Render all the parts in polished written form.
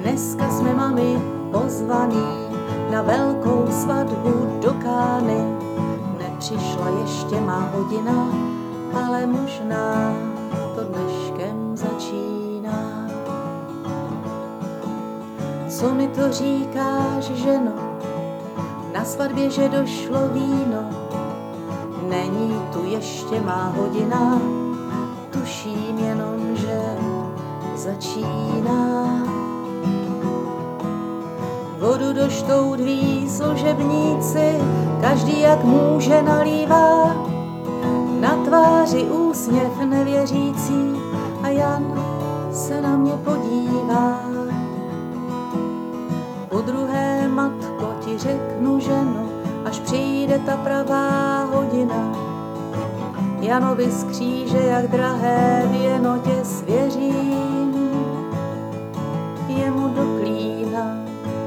Dneska jsme mami pozvaný na velkou svatbu do Kány. Nepřišla ještě má hodina, ale možná to dneškem začíná. Co mi to říkáš, ženo, na svatbě, že došlo víno? Není tu ještě má hodina, tuším jenom, že začíná. Vodu do štoudví služebníci, každý jak může nalívá. Na tváři úsměv nevěřící a Jan se na mě podívá. Podruhé, matko, ti řeknu, ženo, až přijde ta pravá hodina. Janovi z kříže, jak drahé věno tě svěřím, jemu do klína.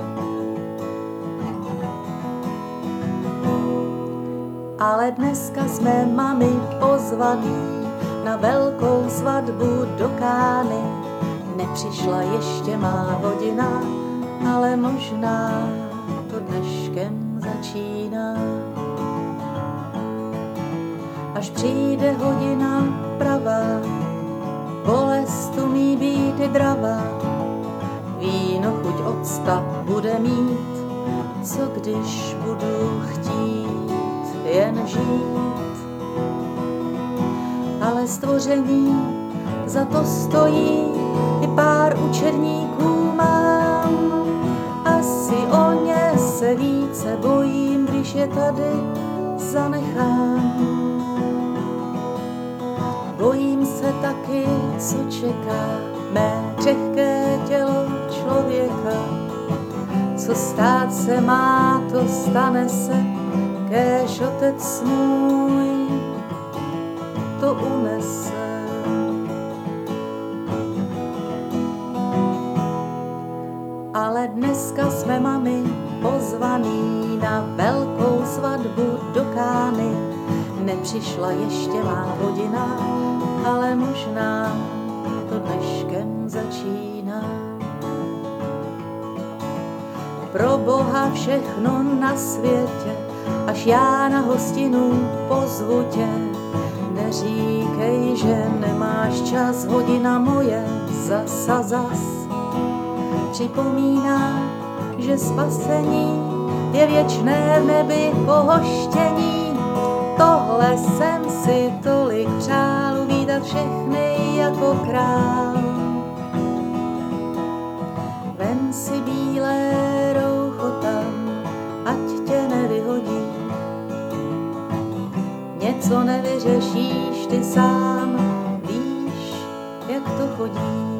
Ale dneska jsme mami pozvaný na velkou svatbu do Kány. Nepřišla ještě má hodina, ale možná to dneškem začíná. Až přijde hodina pravá, bolest umí být i dravá. Víno chuť octa bude mít, co když budu chtít jen žít. Ale stvoření za to stojí, i pár učedníků mám. Asi o ně se více bojím, když je tady zanechám. Bojím se taky, co čeká mé křehké tělo člověka. Co stát se má, to stane se, kéž otec můj to unese. Ale dneska jsme mami pozvaný na velkou svatbu do Kány. Nepřišla ještě má hodina, ale možná to dneškem začíná. Pro Boha všechno na světě, až já na hostinu pozvu tě. Neříkej, že nemáš čas, hodina moje zas a zas. Připomíná, že spasení je věčné v nebi pohoštění. Tohle jsem si tolik přál, uvítat všechny jako král. Vem si bílé roucho tam, ať tě nevyhodí. Něco nevyřešíš ty sám, víš, jak to chodí.